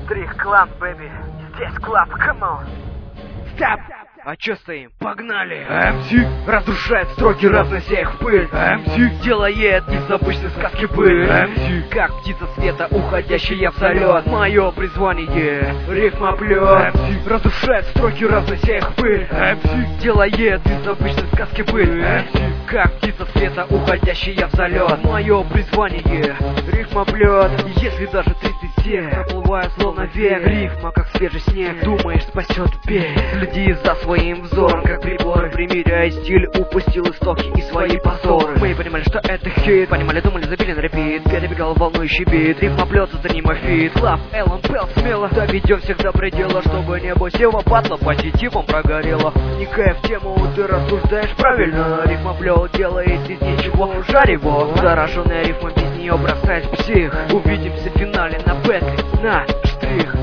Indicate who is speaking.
Speaker 1: Штрих клан, бэби. Здесь клаб, come on. Стоп! А чё стоим? Погнали!
Speaker 2: МС
Speaker 1: разрушает строки, разнося их в пыль.
Speaker 2: МС
Speaker 1: делает из обычной сказки быль.
Speaker 2: МС
Speaker 1: Как птица света, уходящая в залет. Мое призвание рифмоплет.
Speaker 2: МС
Speaker 1: разрушает строки, разнося их в пыль.
Speaker 2: МС
Speaker 1: делает из обычной сказки быль.
Speaker 2: МС
Speaker 1: Как птица света, уходящая в залет. Мое призвание рифмоплет. Если даже 37 проплываю словно век, рифма как свежий снег, думаешь спасет бег. Следи за своим взором, как приборы, примеряя стиль, упустил истоки и свои позоры. Мы понимали, что это хит, понимали, думали, забили на репит. Перебегал волнующий бит, рифмоплет, за ним фит. Клаб, Эллен Пелл, смело доведем всех до предела, чтобы небо села, падла позитивом прогорело. Вникая в тему, ты рассуждаешь правильно. Рифмоплет делает из ничего жарево. Зараженная рифма, без нее бросает псих. Увидимся в финале на бэтле, на штрих.